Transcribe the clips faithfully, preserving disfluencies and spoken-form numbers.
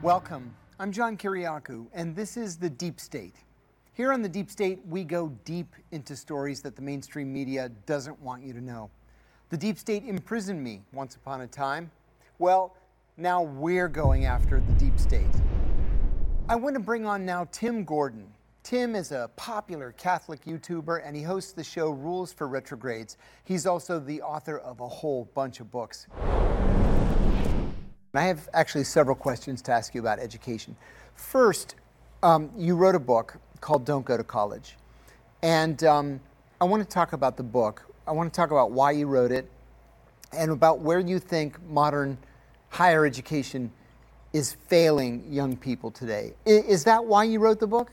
Welcome. I'm John Kiriakou, and this is The Deep State. Here on The Deep State, we go deep into stories that the mainstream media doesn't want you to know. The Deep State imprisoned me once upon a time. Well, now we're going after the Deep State. I want to bring on now Tim Gordon. Tim is a popular Catholic YouTuber, and he hosts the show Rules for Retrogrades. He's also the author of a whole bunch of books. I have actually several questions to ask you about education. First, um, you wrote a book called Don't Go to College. And um, I want to talk about the book. I want to talk about why you wrote it and about where you think modern higher education is failing young people today. I- is that why you wrote the book?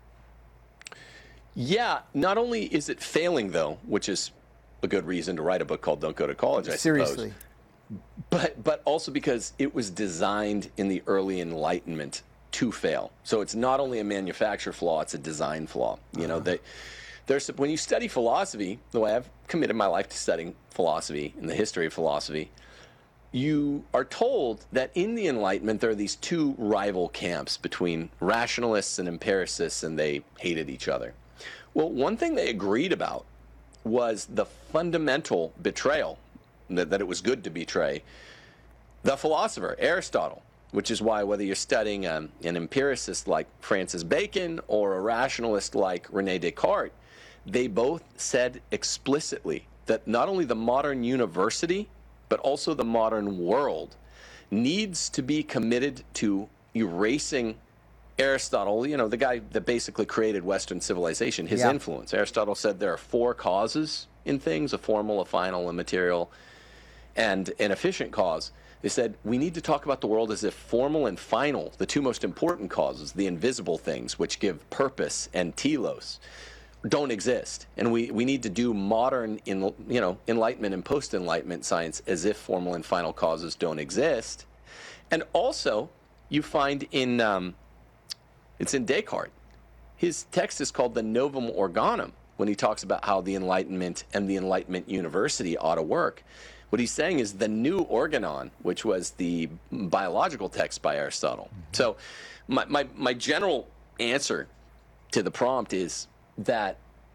Yeah, not only is it failing, though, which is a good reason to write a book called Don't Go to College, I Seriously. suppose. But but also because it was designed in the early Enlightenment to fail. So it's not only a manufacture flaw, it's a design flaw. You know, they, there's when you study philosophy, the way I've committed my life to studying philosophy and the history of philosophy, you are told that in the Enlightenment there are these two rival camps between rationalists and empiricists, and they hated each other. Well, one thing they agreed about was the fundamental betrayal, that, that it was good to betray the philosopher, Aristotle, which is why whether you're studying um, an empiricist like Francis Bacon or a rationalist like René Descartes, they both said explicitly that not only the modern university, but also the modern world needs to be committed to erasing Aristotle, you know, the guy that basically created Western civilization, his Yeah. influence. Aristotle said there are four causes in things: a formal, a final, a material, and an efficient cause. They said we need to talk about the world as if formal and final, the two most important causes, the invisible things which give purpose and telos, don't exist. And we, we need to do modern, in, you know, Enlightenment and post-Enlightenment science as if formal and final causes don't exist. And also, you find in, um, it's in Descartes. His text is called the Novum Organum, when he talks about how the Enlightenment and the Enlightenment University ought to work. What he's saying is the new organon, which was the biological text by Aristotle. Mm-hmm. So my, my, my general answer to the prompt is that,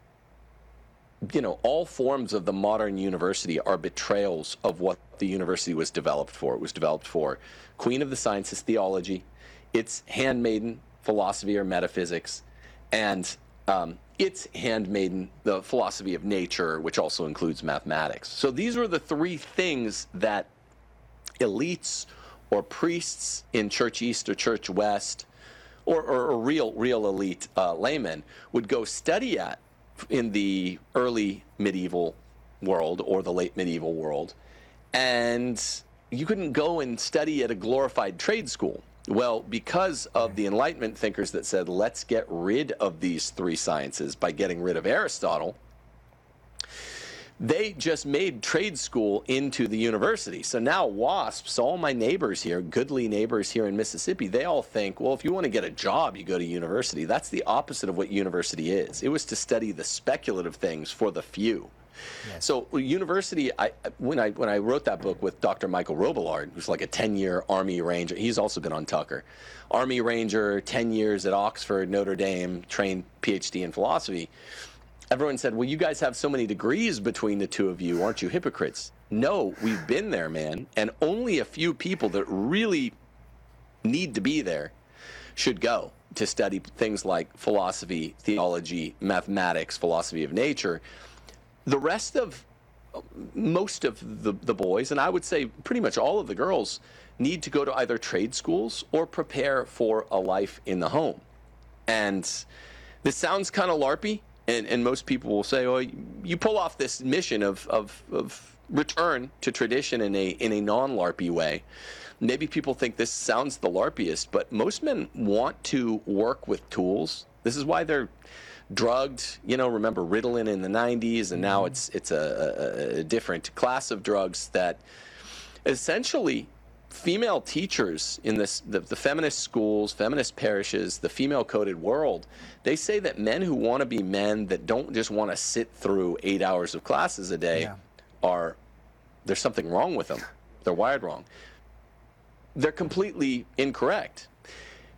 you know, all forms of the modern university are betrayals of what the university was developed for. It was developed for Queen of the Sciences theology, its handmaiden philosophy or metaphysics, and um, its handmaiden, the philosophy of nature, which also includes mathematics. So these were the three things that elites or priests in Church East or Church West, or, or, or real real elite uh, laymen would go study at in the early medieval world or the late medieval world. And you couldn't go and study at a glorified trade school. Well, because of the Enlightenment thinkers that said, let's get rid of these three sciences by getting rid of Aristotle, they just made trade school into the university. So now WASPs, all my neighbors here, goodly neighbors here in Mississippi, they all think, well, if you want to get a job, you go to university. That's the opposite of what university is. It was to study the speculative things for the few. Yes. So university, I, when I when I wrote that book with Doctor Michael Robillard, who's like a ten-year Army Ranger, he's also been on Tucker, Army Ranger, ten years at Oxford, Notre Dame, trained P H D in philosophy. Everyone said, well, you guys have so many degrees between the two of you, aren't you hypocrites? No, we've been there, man, and only a few people that really need to be there should go to study things like philosophy, theology, mathematics, philosophy of nature. The rest of, most of the, the boys, and I would say pretty much all of the girls, need to go to either trade schools or prepare for a life in the home. And this sounds kind of LARPy, and, and most people will say, oh, you pull off this mission of, of, of return to tradition in a, in a non-LARPy way. Maybe people think this sounds the LARPiest, but most men want to work with tools. This is why they're drugged, you know, remember Ritalin in the nineties, and now it's it's a, a, a different class of drugs that essentially female teachers in this the, the feminist schools, feminist parishes, the female-coded world, they say that men who want to be men that don't just want to sit through eight hours of classes a day yeah. are, there's something wrong with them. They're wired wrong. They're completely incorrect.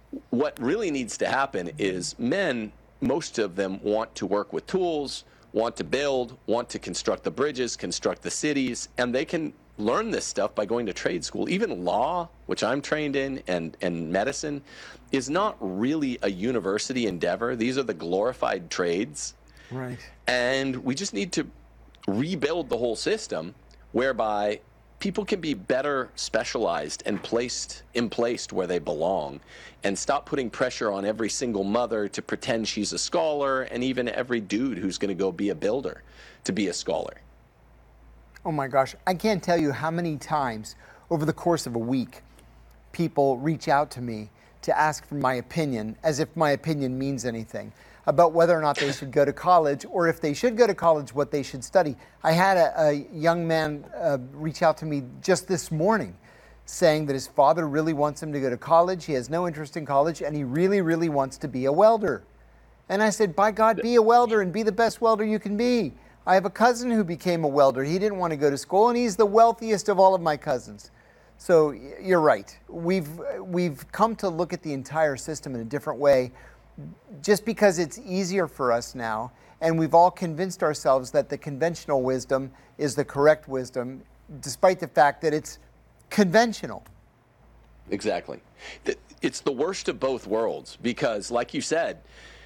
What really needs to happen is men, most of them want to work with tools, want to build, want to construct the bridges, construct the cities, and they can learn this stuff by going to trade school. Even law, which I'm trained in, and, and medicine, is not really a university endeavor. These are the glorified trades. Right. And we just need to rebuild the whole system whereby people can be better specialized and placed in placed where they belong, and stop putting pressure on every single mother to pretend she's a scholar, and even every dude who's going to go be a builder to be a scholar. Oh my gosh, I can't tell you how many times over the course of a week people reach out to me to ask for my opinion, as if my opinion means anything, about whether or not they should go to college, or if they should go to college, what they should study. I had a, a young man uh, reach out to me just this morning saying that his father really wants him to go to college. He has no interest in college, and he really, really wants to be a welder. And I said, by God, be a welder and be the best welder you can be. I have a cousin who became a welder. He didn't want to go to school, and he's the wealthiest of all of my cousins. So you're right. We've, we've come to look at the entire system in a different way, just because it's easier for us now, and we've all convinced ourselves that the conventional wisdom is the correct wisdom, despite the fact that it's conventional. Exactly. It's the worst of both worlds, because, like you said,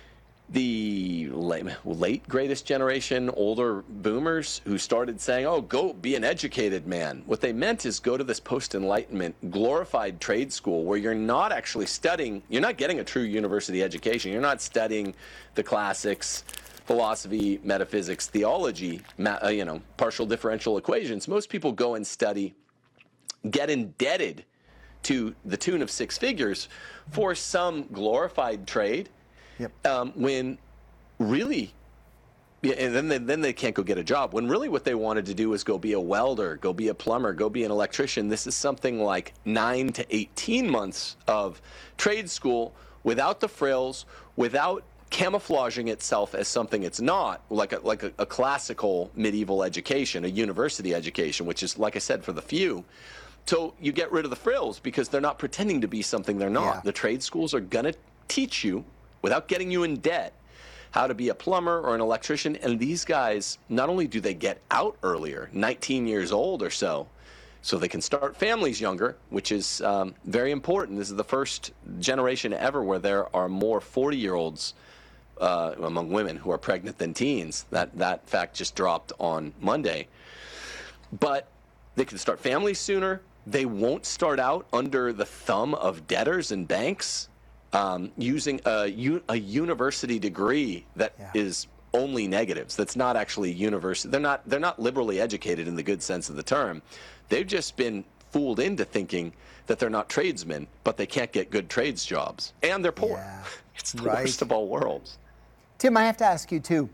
the late greatest generation, older boomers who started saying, oh, go be an educated man. What they meant is go to this post-Enlightenment glorified trade school where you're not actually studying, you're not getting a true university education. You're not studying the classics, philosophy, metaphysics, theology, you know, partial differential equations. Most people go and study, get indebted to the tune of six figures for some glorified trade. Yep. Um, when really, yeah, and then they, then they can't go get a job. When really what they wanted to do was go be a welder, go be a plumber, go be an electrician. This is something like nine to eighteen months of trade school without the frills, without camouflaging itself as something it's not, like a, like a, a classical medieval education, a university education, which is, like I said, for the few. So you get rid of the frills because they're not pretending to be something they're not. Yeah. The trade schools are going to teach you, without getting you in debt, how to be a plumber or an electrician. And these guys, not only do they get out earlier, nineteen years old or so, so they can start families younger, which is um, very important. This is the first generation ever where there are more forty-year-olds uh, among women who are pregnant than teens. That, that fact just dropped on Monday. But they can start families sooner. They won't start out under the thumb of debtors and banks. Um, using a, a university degree that yeah. is only negatives, that's not actually university. They're not, they're not liberally educated in the good sense of the term. They've just been fooled into thinking that they're not tradesmen, but they can't get good trades jobs. And they're poor. Yeah. It's the right. worst of all worlds. Tim, I have to ask you too.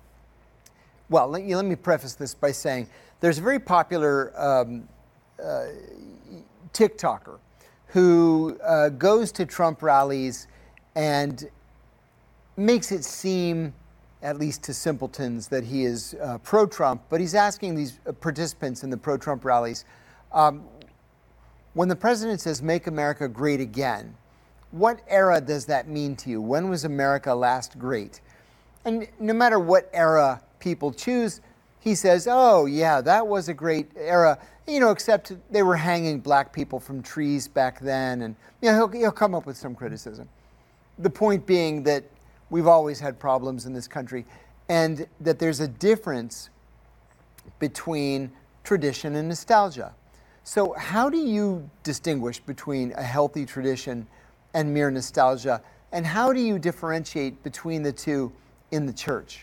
Well, let, you, let me preface this by saying there's a very popular um, uh, TikToker who uh, goes to Trump rallies and makes it seem, at least to simpletons, that he is uh, pro-Trump, but he's asking these participants in the pro-Trump rallies, um, when the president says, make America great again, what era does that mean to you? When was America last great? And no matter what era people choose, he says, oh, yeah, that was a great era. You know, except they were hanging black people from trees back then, and you know, he'll, he'll come up with some criticism. The point being that we've always had problems in this country, and that there's a difference between tradition and nostalgia. So how do you distinguish between a healthy tradition and mere nostalgia, and how do you differentiate between the two in the church?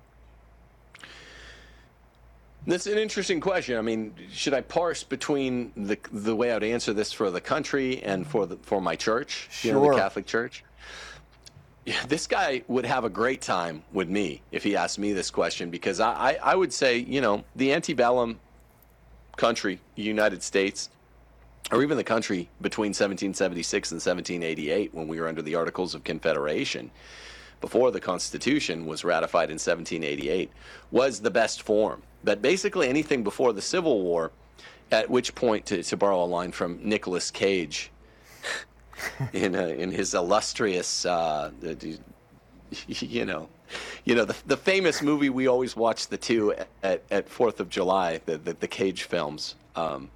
That's an interesting question. I mean, should I parse between the the way I would answer this for the country and for the for my church, sure. you know, the Catholic Church? Yeah, this guy would have a great time with me if he asked me this question, because I, I, I would say, you know, the antebellum country, United States, or even the country between seventeen seventy-six and seventeen eighty-eight, when we were under the Articles of Confederation, before the Constitution was ratified in seventeen eighty-eight, was the best form. But basically anything before the Civil War, at which point, to, to borrow a line from Nicolas Cage, in uh, in his illustrious, uh, you know, you know the the famous movie we always watch the two at at Fourth of July, the the, the Cage films. Um,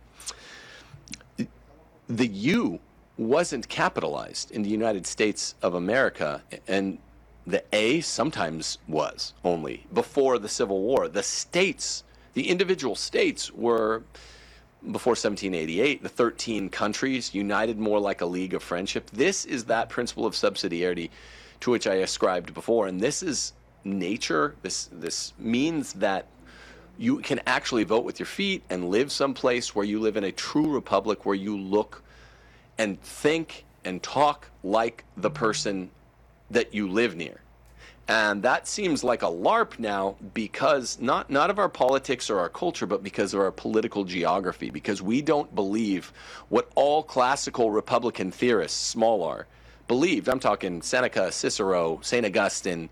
the U wasn't capitalized in the United States of America, and the A sometimes was only before the Civil War. The states, the individual states were, before seventeen eighty-eight, the thirteen countries united more like a league of friendship. This is that principle of subsidiarity to which I ascribed before, and this is nature. This this means that you can actually vote with your feet and live someplace where you live in a true republic, where you look and think and talk like the person that you live near. And that seems like a LARP now, because not, not of our politics or our culture, but because of our political geography, because we don't believe what all classical Republican theorists, small r, believed. I'm talking Seneca, Cicero, Saint Augustine,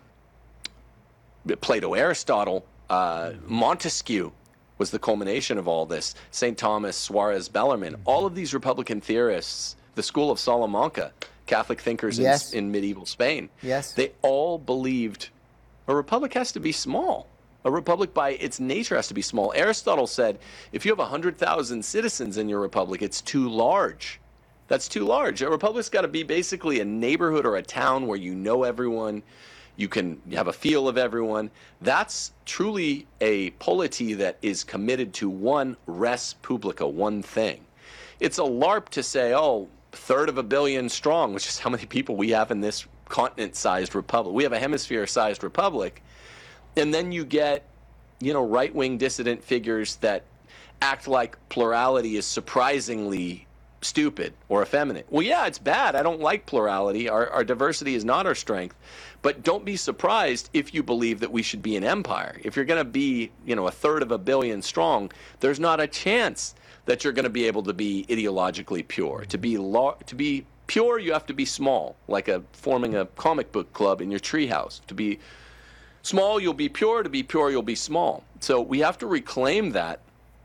Plato, Aristotle, uh, Montesquieu was the culmination of all this, Saint Thomas, Suarez, Bellarmine, all of these Republican theorists, the school of Salamanca, Catholic thinkers yes. in, in medieval Spain, yes. they all believed a republic has to be small. A republic by its nature has to be small. Aristotle said, if you have one hundred thousand citizens in your republic, it's too large. That's too large. A republic's got to be basically a neighborhood or a town where you know everyone, you can have a feel of everyone. That's truly a polity that is committed to one res publica, one thing. It's a LARP to say, oh, third of a billion strong, which is how many people we have in this continent-sized republic. We have a hemisphere-sized republic. And then you get, you know, right-wing dissident figures that act like plurality is surprisingly stupid or effeminate. Well, yeah, it's bad. I don't like plurality. Our, our diversity is not our strength. But don't be surprised if you believe that we should be an empire. If you're going to be, you know, a third of a billion strong, there's not a chance that you're going to be able to be ideologically pure. To be lar- to be pure, you have to be small, like a forming a comic book club in your treehouse. To be small, you'll be pure. To be pure, you'll be small. So we have to reclaim that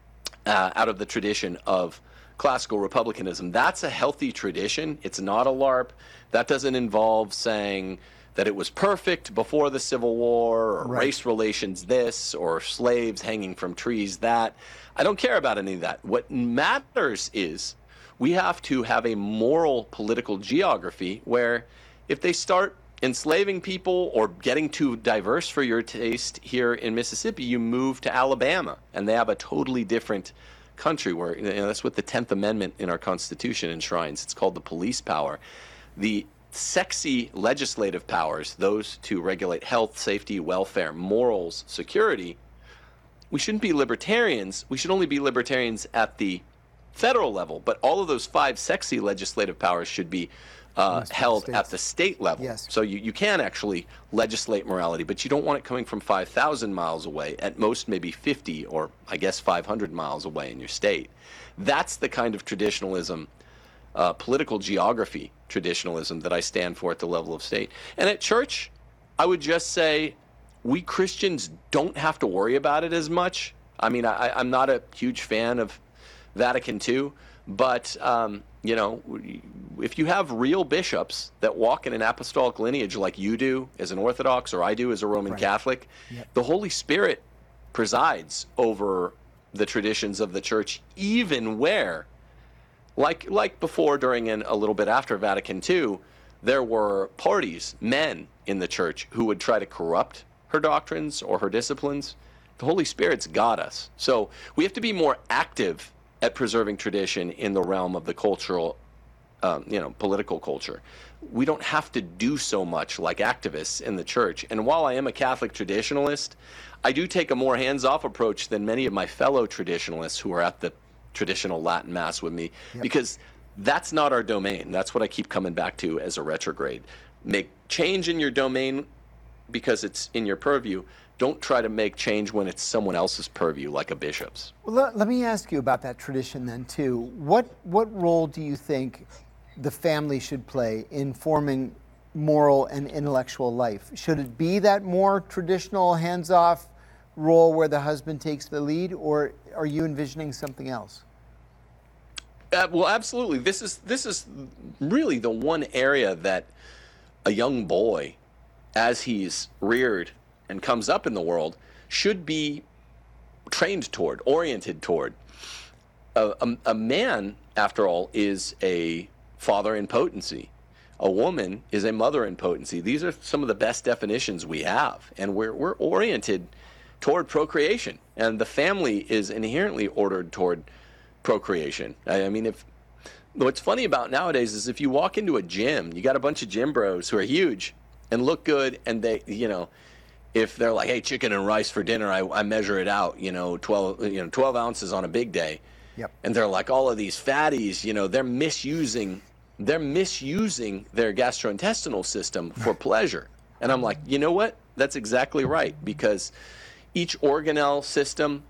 uh, out of the tradition of classical republicanism. That's a healthy tradition. It's not a LARP. That doesn't involve saying that it was perfect before the Civil War, or right. race relations this, or slaves hanging from trees that. I don't care about any of that. What matters is we have to have a moral political geography where if they start enslaving people or getting too diverse for your taste here in Mississippi, you move to Alabama, and they have a totally different country where, you know, that's what the tenth Amendment in our Constitution enshrines. It's called the police power. The sexy legislative powers, those to regulate health, safety, welfare, morals, security, we shouldn't be libertarians. We should only be libertarians at the federal level. But all of those five sexy legislative powers should be uh, held the at the state level. Yes. So you, you can actually legislate morality, but you don't want it coming from five thousand miles away, at most maybe fifty or I guess five hundred miles away in your state. That's the kind of traditionalism, uh, political geography traditionalism that I stand for at the level of state. And at church, I would just say, we Christians don't have to worry about it as much. I mean, I, I'm not a huge fan of Vatican Two, but, um, you know, if you have real bishops that walk in an apostolic lineage like you do as an Orthodox or I do as a Roman right. Catholic, yep. the Holy Spirit presides over the traditions of the church, even where, like like before, during, and a little bit after Vatican Two, there were parties, men in the church who would try to corrupt her doctrines or her disciplines. The Holy Spirit's got us. So we have to be more active at preserving tradition in the realm of the cultural, um, you know, political culture. We don't have to do so much like activists in the church. And while I am a Catholic traditionalist, I do take a more hands-off approach than many of my fellow traditionalists who are at the traditional Latin Mass with me, yep. because that's not our domain. That's what I keep coming back to as a retrograde. Make change in your domain because it's in your purview. Don't try to make change when it's someone else's purview, like a bishop's. Well, let, let me ask you about that tradition then, too. What, what role do you think the family should play in forming moral and intellectual life? Should it be that more traditional, hands-off role where the husband takes the lead, or are you envisioning something else? Uh, well, absolutely. This is this is really the one area that a young boy, as he's reared and comes up in the world, should be trained toward, oriented toward. A, a, a man, after all, is a father in potency. A woman is a mother in potency. These are some of the best definitions we have, and we're we're oriented toward procreation, and the family is inherently ordered toward procreation. I, I mean, if what's funny about nowadays is if you walk into a gym, you got a bunch of gym bros who are huge and look good, and they, you know, if they're like, hey, chicken and rice for dinner, I, I measure it out, you know, twelve, you know, twelve ounces on a big day. Yep. And they're like, all of these fatties, you know, they're misusing, they're misusing their gastrointestinal system for pleasure. And I'm like, you know what? That's exactly right, because each organelle system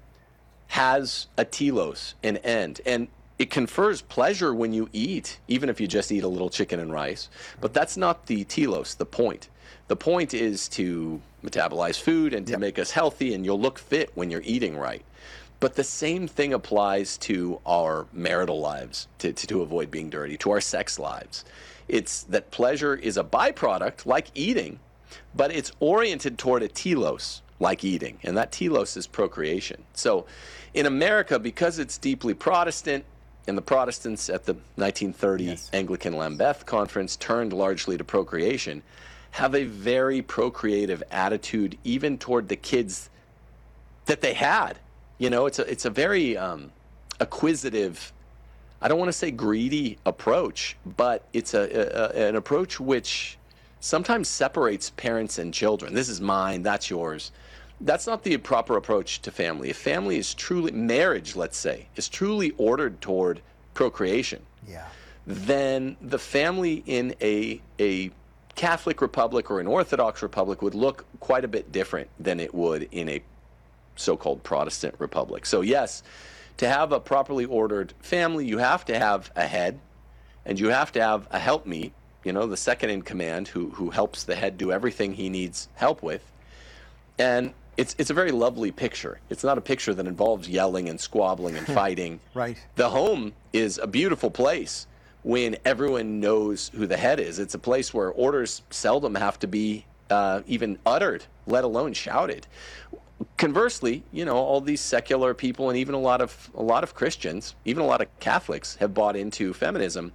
has a telos, an end, and it confers pleasure when you eat, even if you just eat a little chicken and rice. But that's not the telos, the point. The point is to metabolize food and to Yep. make us healthy, and you'll look fit when you're eating right. But the same thing applies to our marital lives, to, to, to avoid being dirty, to our sex lives. It's that pleasure is a byproduct, like eating, but it's oriented toward a telos, like eating, and that telos is procreation. So in America, because it's deeply Protestant, and the Protestants at the nineteen thirty Yes. Anglican Lambeth Conference turned largely to procreation, have a very procreative attitude even toward the kids that they had. You know, it's a it's a very um, acquisitive, I don't want to say greedy approach, but it's a, a an approach which sometimes separates parents and children. This is mine, that's yours. That's not the proper approach to family. If family is truly, marriage, let's say, is truly ordered toward procreation, Yeah. then the family in a a Catholic republic or an Orthodox republic would look quite a bit different than it would in a so-called Protestant republic. So yes, to have a properly ordered family, you have to have a head, and you have to have a helpmeet, you know, the second in command who who helps the head do everything he needs help with. And it's it's a very lovely picture. It's not a picture that involves yelling and squabbling and fighting. Right. The home is a beautiful place when everyone knows who the head is. It's a place where orders seldom have to be uh, even uttered, let alone shouted. Conversely, you know, all these secular people and even a lot of a lot of Christians, even a lot of Catholics, have bought into feminism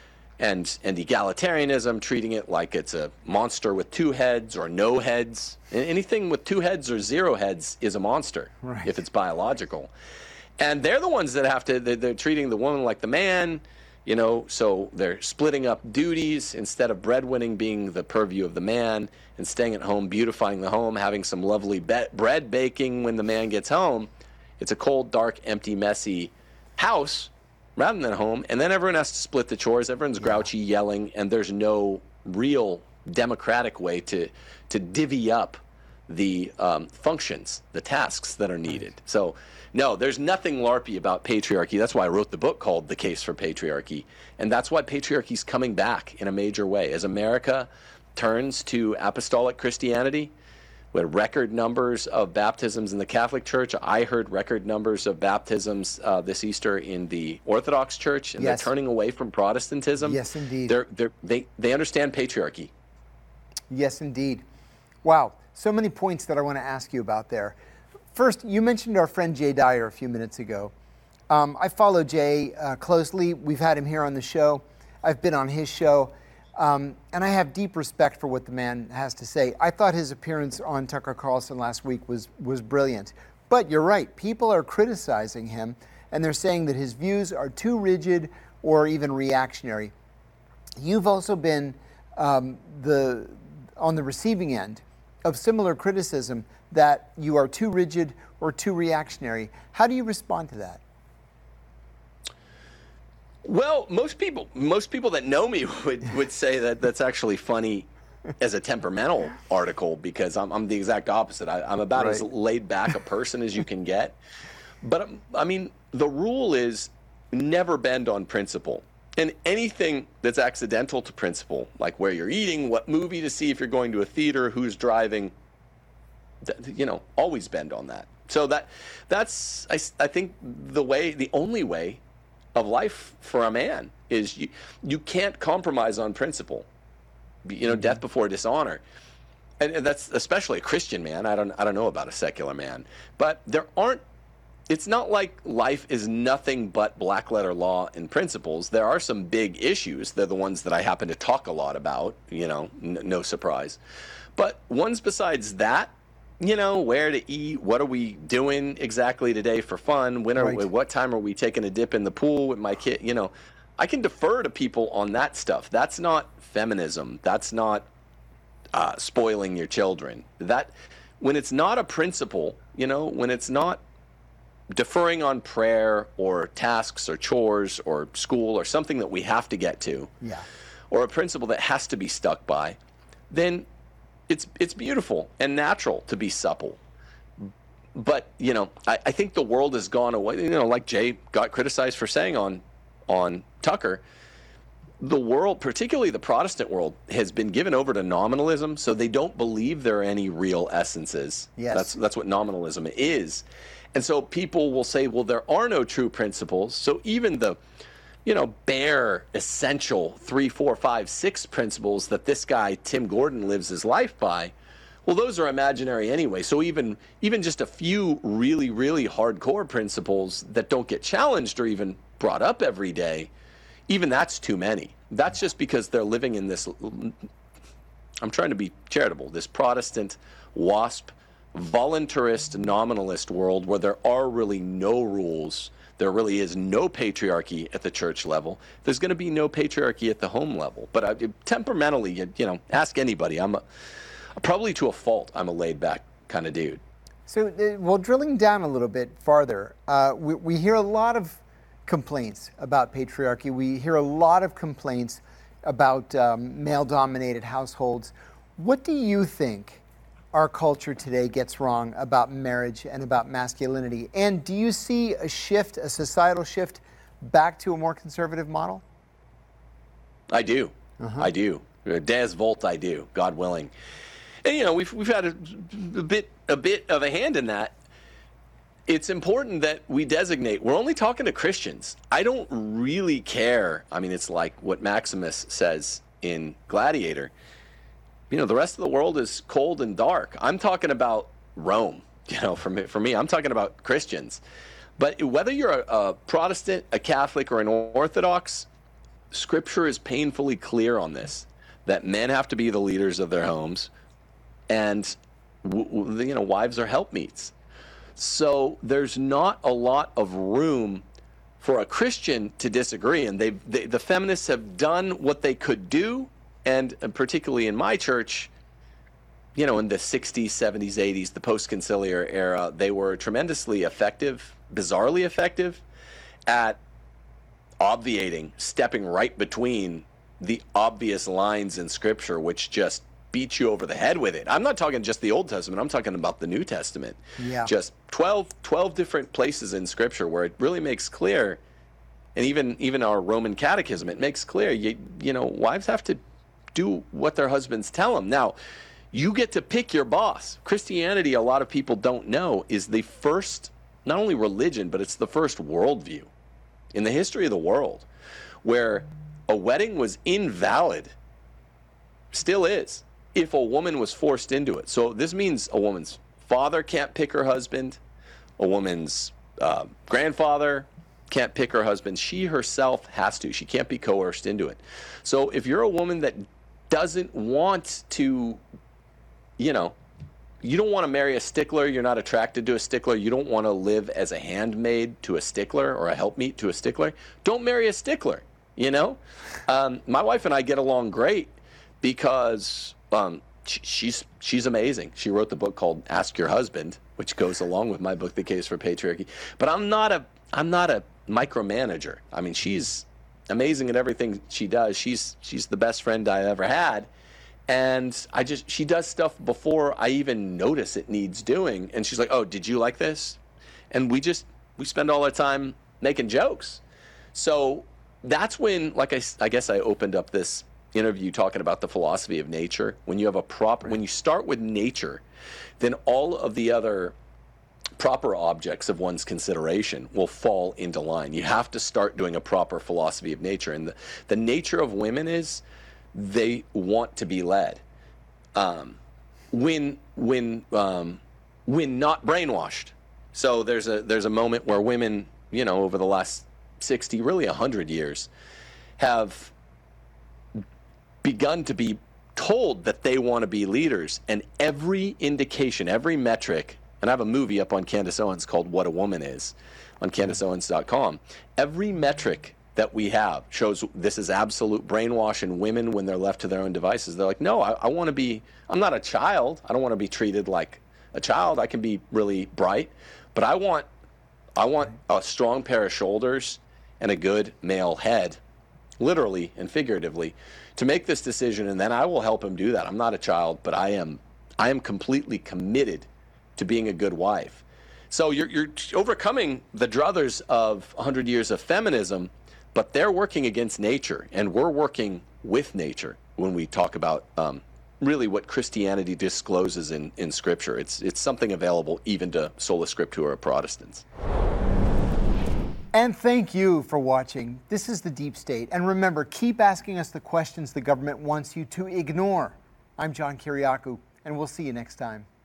and and egalitarianism, treating it like it's a monster with two heads or no heads. And anything with two heads or zero heads is a monster, Right. if it's biological. And they're the ones that have to, they're, they're treating the woman like the man, you know, so they're splitting up duties instead of breadwinning being the purview of the man and staying at home, beautifying the home, having some lovely be- bread baking when the man gets home. It's a cold, dark, empty, messy house rather than home, and then everyone has to split the chores. Everyone's grouchy, yelling, and there's no real democratic way to to divvy up the um, functions, the tasks that are needed. So, no, there's nothing LARPy about patriarchy. That's why I wrote the book called The Case for Patriarchy, and that's why patriarchy's coming back in a major way. As America turns to apostolic Christianity, we had record numbers of baptisms in the Catholic Church. I heard record numbers of baptisms uh, this Easter in the Orthodox Church, and Yes. they're turning away from Protestantism. Yes, indeed. They're, they're, they they understand patriarchy. Yes, indeed. Wow. So many points that I want to ask you about there. First, you mentioned our friend Jay Dyer a few minutes ago. Um, I follow Jay uh, closely. We've had him here on the show. I've been on his show. Um, and I have deep respect for what the man has to say. I thought his appearance on Tucker Carlson last week was, was brilliant. But you're right. People are criticizing him, and they're saying that his views are too rigid or even reactionary. You've also been um, the on the receiving end of similar criticism that you are too rigid or too reactionary. How do you respond to that? Well, most people most people that know me would, would say that that's actually funny as a temperamental article, because I'm, I'm the exact opposite. I, I'm about as Right. laid back a person as you can get. But um, I mean, the rule is never bend on principle. And anything that's accidental to principle, like where you're eating, what movie to see if you're going to a theater, who's driving, th- you know, always bend on that. So that that's I, s- I think the way, the only way of life for a man is you, you can't compromise on principle. You know, mm-hmm. death before dishonor. And, and that's especially a Christian man. I don't I don't know about a secular man. But there aren't, it's not like life is nothing but black letter law and principles. There are some big issues. They're the ones that I happen to talk a lot about, you know, n- no surprise. But ones besides that, you know, where to eat, what are we doing exactly today for fun? When are right. we, what time are we taking a dip in the pool with my kid? You know, I can defer to people on that stuff. That's not feminism. That's not uh, spoiling your children. That when it's not a principle, you know, when it's not deferring on prayer or tasks or chores or school or something that we have to get to, yeah. or a principle that has to be stuck by, then it's it's beautiful and natural to be supple. But, you know, I, I think the world has gone away, you know, like Jay got criticized for saying on on Tucker, the world, particularly the Protestant world, has been given over to nominalism, so they don't believe there are any real essences. Yes. That's that's what nominalism is. And so people will say, well, there are no true principles. So even the, you know, bare, essential three, four, five, six principles that this guy, Tim Gordon, lives his life by, well, those are imaginary anyway. So even even just a few really, really hardcore principles that don't get challenged or even brought up every day, even that's too many. That's just because they're living in this, I'm trying to be charitable, this Protestant WASP, voluntarist, nominalist world where there are really no rules. There really is no patriarchy at the church level. There's going to be no patriarchy at the home level. But I, temperamentally, you, you know, ask anybody. I'm a, probably to a fault, I'm a laid-back kind of dude. So, uh, well, drilling down a little bit farther, uh, we, we hear a lot of complaints about patriarchy. We hear a lot of complaints about um, male-dominated households. What do you think our culture today gets wrong about marriage and about masculinity? And do you see a shift, a societal shift, back to a more conservative model? I do. Uh-huh. I do. Des Volt, I do, God willing. And, you know, we've we've had a, a bit a bit of a hand in that. It's important that we designate. We're only talking to Christians. I don't really care. I mean, it's like what Maximus says in Gladiator. You know, the rest of the world is cold and dark. I'm talking about Rome, you know, for me, for me I'm talking about Christians. But whether you're a, a Protestant, a Catholic, or an Orthodox, Scripture is painfully clear on this, that men have to be the leaders of their homes, and, w- w- you know, wives are helpmeets. So there's not a lot of room for a Christian to disagree. And they've, they, the feminists have done what they could do. And, and particularly in my church, you know, in the sixties, seventies, eighties, the post-conciliar era, they were tremendously effective, bizarrely effective at obviating, stepping right between the obvious lines in Scripture, which just beat you over the head with it. I'm not talking just the Old Testament. I'm talking about the New Testament. Yeah. Just twelve, twelve different places in Scripture where it really makes clear, and even even our Roman Catechism, it makes clear, you, you know, wives have to do what their husbands tell them. Now, you get to pick your boss. Christianity, a lot of people don't know, is the first, not only religion, but it's the first worldview in the history of the world where a wedding was invalid, still is, if a woman was forced into it. So this means a woman's father can't pick her husband, a woman's uh, grandfather can't pick her husband. She herself has to. She can't be coerced into it. So if you're a woman that doesn't want to, you know, you don't want to marry a stickler, you're not attracted to a stickler, you don't want to live as a handmaid to a stickler or a helpmeet to a stickler, don't marry a stickler, you know? Um, my wife and I get along great because um, she, she's she's amazing. She wrote the book called Ask Your Husband, which goes along with my book, The Case for Patriarchy. But I'm not a I'm not a micromanager. I mean, she's amazing at everything she does. She's she's the best friend I ever had. And I just, she does stuff before I even notice it needs doing. And she's like, oh, did you like this? And we just, we spend all our time making jokes. So that's when, like I, I guess I opened up this interview talking about the philosophy of nature. When you have a proper, when you start with nature, then all of the other proper objects of one's consideration will fall into line. You have to start doing a proper philosophy of nature. And the, the nature of women is they want to be led. Um, when, when, um, when not brainwashed. So there's a, there's a moment where women, you know, over the last sixty, really one hundred years, have begun to be told that they want to be leaders, and every indication, every metric, and I have a movie up on Candace Owens called What a Woman Is on Candace Owens dot com. Every metric that we have shows this is absolute brainwash, and women, when they're left to their own devices, they're like, no, I, I want to be, I'm not a child. I don't want to be treated like a child. I can be really bright, but I want, I want a strong pair of shoulders and a good male head, literally and figuratively, to make this decision, and then I will help him do that. I'm not a child, but I am I am completely committed to being a good wife. So you're, you're overcoming the druthers of one hundred years of feminism, but they're working against nature, and we're working with nature when we talk about um, really what Christianity discloses in, in Scripture. It's, it's something available even to Sola Scriptura Protestants. And thank you for watching. This is The Deep State. And remember, keep asking us the questions the government wants you to ignore. I'm John Kiriakou, and we'll see you next time.